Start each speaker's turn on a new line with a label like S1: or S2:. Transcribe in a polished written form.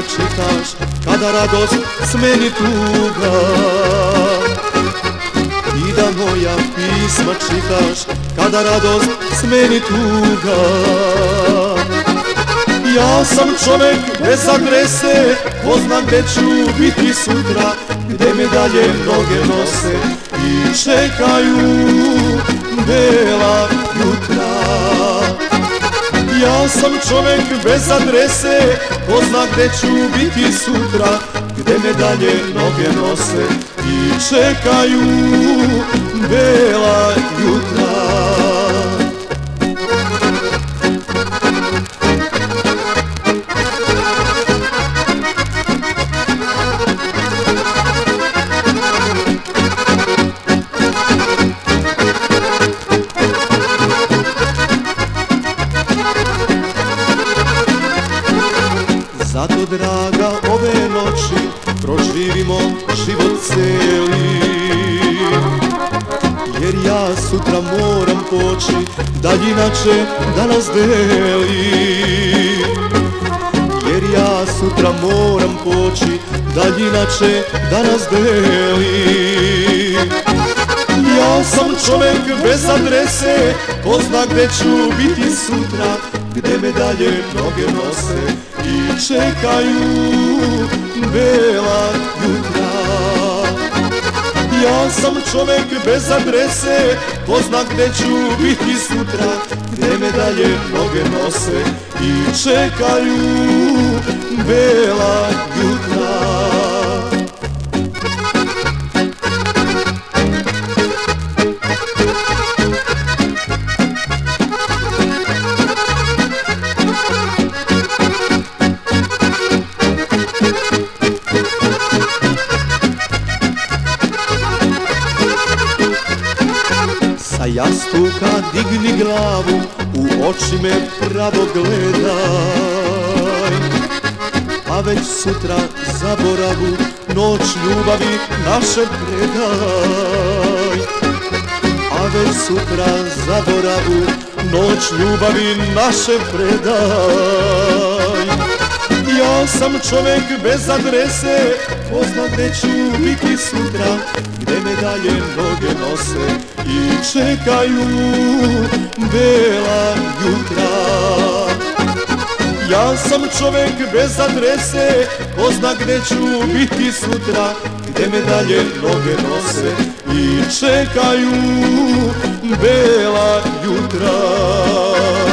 S1: pisma čitaš, kada radost smeni tuga. I da moja pisma čitaš, kada radost smeni tuga. Ja sam čovek bez adrese, ko zna gde ću biti sutra, gde me dalje noge nose i čekaju bela jutra. Ja sam čovek bez adrese, ko zna gde ću biti sutra, gde me dalje noge nose i čekaju bela jutra. Zato, draga, ove noći proživimo život celi, jer ja sutra moram poći, daljina će da nas deli. Jer ja sutra moram poći, daljina će da nas deli. Ja sam čovek bez adrese, ko zna gde ću biti sutra, gde me dalje noge nose i čekaju bela jutra. Ja sam čovek bez adrese, ko zna gde ću biti sutra, gde me dalje noge nose i čekaju bela jutra. Sa jastuka digni glavu, u oči me pravo gledaj, a već sutra zaboravu, noć ljubavi naše predaj. A već sutra zaboravu, noć ljubavi naše predaj. Ja sam čovek bez adrese, ko zna gde ću biti sutra, gde me dalje noge nose i čekaju bela jutra. Ja sam čovek bez adrese, ko zna gde ću biti sutra, gde me dalje noge nose i čekaju bela jutra.